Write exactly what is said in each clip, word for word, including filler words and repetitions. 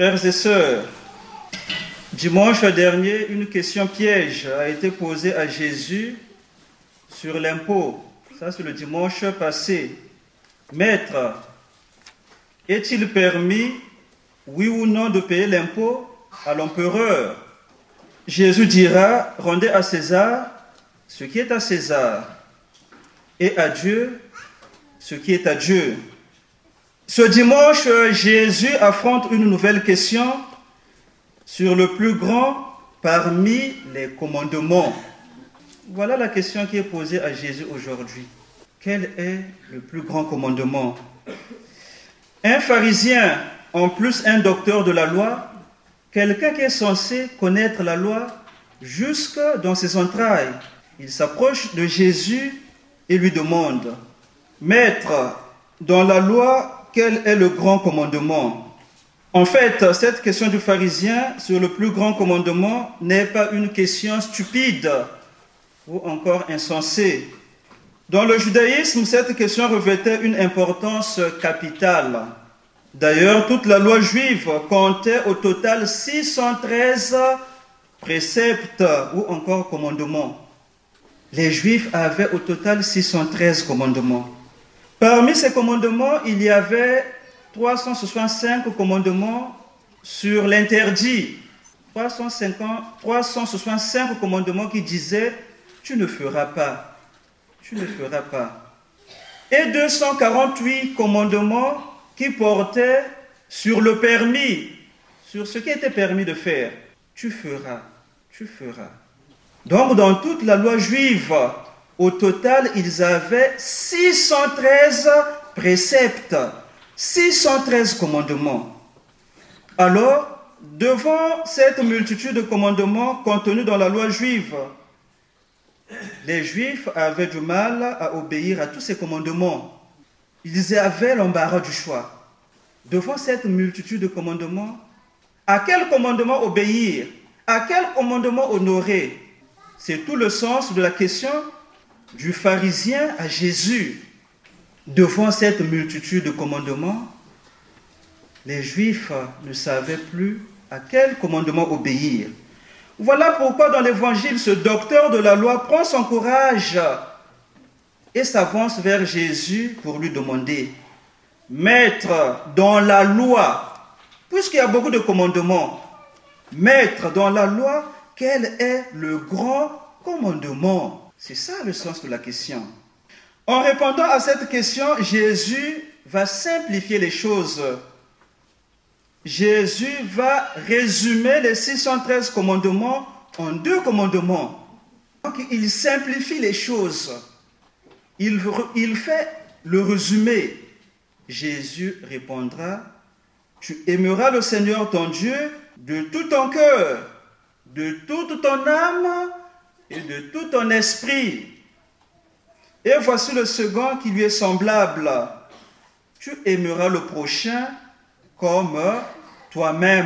Frères et sœurs, dimanche dernier, une question piège a été posée à Jésus sur l'impôt. Ça, c'est le dimanche passé. Maître, est-il permis, oui ou non, de payer l'impôt à l'empereur? Jésus dira, rendez à César ce qui est à César, et à Dieu ce qui est à Dieu. Ce dimanche, Jésus affronte une nouvelle question sur le plus grand parmi les commandements. Voilà la question qui est posée à Jésus aujourd'hui. Quel est le plus grand commandement? Un pharisien, en plus un docteur de la loi, quelqu'un qui est censé connaître la loi jusque dans ses entrailles, il s'approche de Jésus et lui demande, « Maître, dans la loi, quel est le grand commandement ?» En fait, cette question du pharisien sur le plus grand commandement n'est pas une question stupide ou encore insensée. Dans le judaïsme, cette question revêtait une importance capitale. D'ailleurs, toute la loi juive comptait au total six cent treize préceptes ou encore commandements. Les Juifs avaient au total six cent treize commandements. Parmi ces commandements, il y avait trois cent soixante-cinq commandements sur l'interdit. trois cent cinquante, trois cent soixante-cinq commandements qui disaient « tu ne feras pas, tu ne feras pas ». Et deux cent quarante-huit commandements qui portaient sur le permis, sur ce qui était permis de faire. « Tu feras, tu feras ». Donc, dans toute la loi juive, au total, ils avaient six cent treize préceptes, six cent treize commandements. Alors, devant cette multitude de commandements contenus dans la loi juive, les Juifs avaient du mal à obéir à tous ces commandements. Ils avaient l'embarras du choix. Devant cette multitude de commandements, à quel commandement obéir? À quel commandement honorer? C'est tout le sens de la question du pharisien à Jésus. Devant cette multitude de commandements, les Juifs ne savaient plus à quel commandement obéir. Voilà pourquoi dans l'Évangile, ce docteur de la loi prend son courage et s'avance vers Jésus pour lui demander, « Maître, dans la loi, puisqu'il y a beaucoup de commandements, Maître, dans la loi, quel est le grand commandement ?» C'est ça le sens de la question. En répondant à cette question, Jésus va simplifier les choses. Jésus va résumer les six cent treize commandements en deux commandements. Donc il simplifie les choses. Il, il fait le résumé. Jésus répondra, « Tu aimeras le Seigneur ton Dieu de tout ton cœur, de toute ton âme et de tout ton esprit. » Et voici le second qui lui est semblable. « Tu aimeras le prochain comme toi-même. »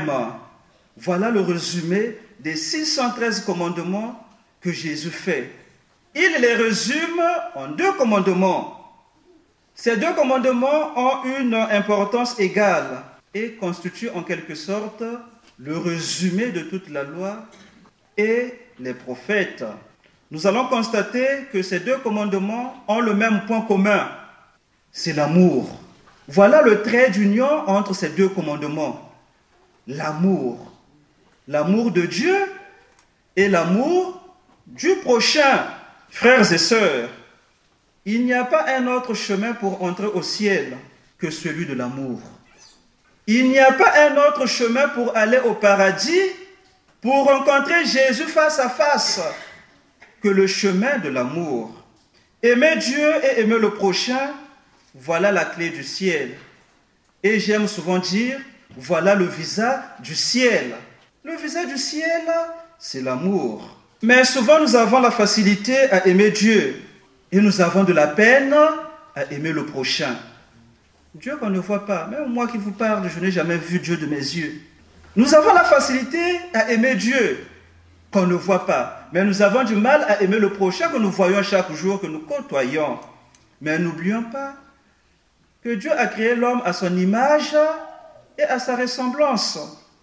Voilà le résumé des six cent treize commandements que Jésus fait. Il les résume en deux commandements. Ces deux commandements ont une importance égale et constituent en quelque sorte le résumé de toute la loi et les prophètes. Nous allons constater que ces deux commandements ont le même point commun, c'est l'amour. Voilà le trait d'union entre ces deux commandements, l'amour. L'amour de Dieu et l'amour du prochain. Frères et sœurs, il n'y a pas un autre chemin pour entrer au ciel que celui de l'amour. Il n'y a pas un autre chemin pour aller au paradis, pour rencontrer Jésus face à face, que le chemin de l'amour. Aimer Dieu et aimer le prochain, voilà la clé du ciel. Et j'aime souvent dire, voilà le visa du ciel. Le visa du ciel, c'est l'amour. Mais souvent nous avons la facilité à aimer Dieu et nous avons de la peine à aimer le prochain. Dieu qu'on ne voit pas, même moi qui vous parle, je n'ai jamais vu Dieu de mes yeux. Nous avons la facilité à aimer Dieu qu'on ne voit pas, mais nous avons du mal à aimer le prochain que nous voyons chaque jour, que nous côtoyons. Mais n'oublions pas que Dieu a créé l'homme à son image et à sa ressemblance.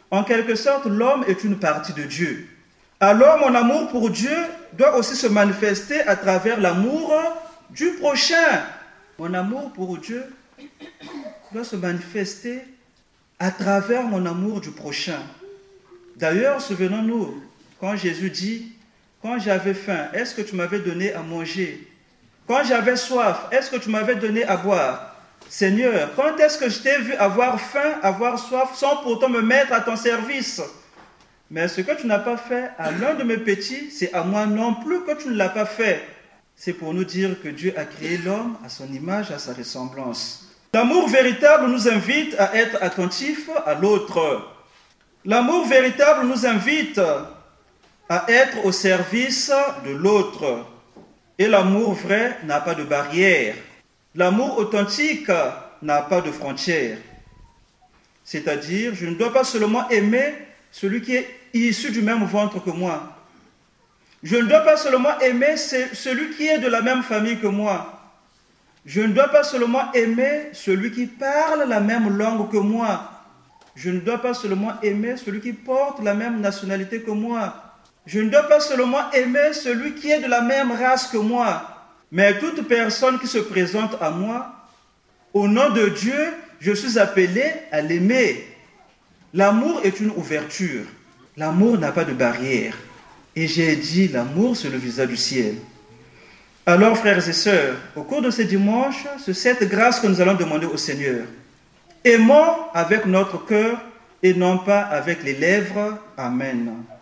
En quelque sorte, l'homme est une partie de Dieu. Alors mon amour pour Dieu doit aussi se manifester à travers l'amour du prochain. Mon amour pour Dieu doit se manifester à travers mon amour du prochain. D'ailleurs, souvenons-nous, quand Jésus dit, quand j'avais faim, est-ce que tu m'avais donné à manger? Quand j'avais soif, est-ce que tu m'avais donné à boire? Seigneur, quand est-ce que je t'ai vu avoir faim, avoir soif, sans pourtant me mettre à ton service? Mais ce que tu n'as pas fait à l'un de mes petits, c'est à moi non plus que tu ne l'as pas fait. C'est pour nous dire que Dieu a créé l'homme à son image, à sa ressemblance. L'amour véritable nous invite à être attentifs à l'autre. L'amour véritable nous invite à être au service de l'autre. Et l'amour vrai n'a pas de barrière. L'amour authentique n'a pas de frontières. C'est-à-dire, je ne dois pas seulement aimer celui qui est issu du même ventre que moi. Je ne dois pas seulement aimer celui qui est de la même famille que moi. Je ne dois pas seulement aimer celui qui parle la même langue que moi. Je ne dois pas seulement aimer celui qui porte la même nationalité que moi. Je ne dois pas seulement aimer celui qui est de la même race que moi. Mais toute personne qui se présente à moi, au nom de Dieu, je suis appelé à l'aimer. L'amour est une ouverture. L'amour n'a pas de barrière. Et j'ai dit, l'amour, c'est le visage du ciel. Alors, frères et sœurs, au cours de ce dimanche, c'est cette grâce que nous allons demander au Seigneur. Aimons avec notre cœur et non pas avec les lèvres. Amen.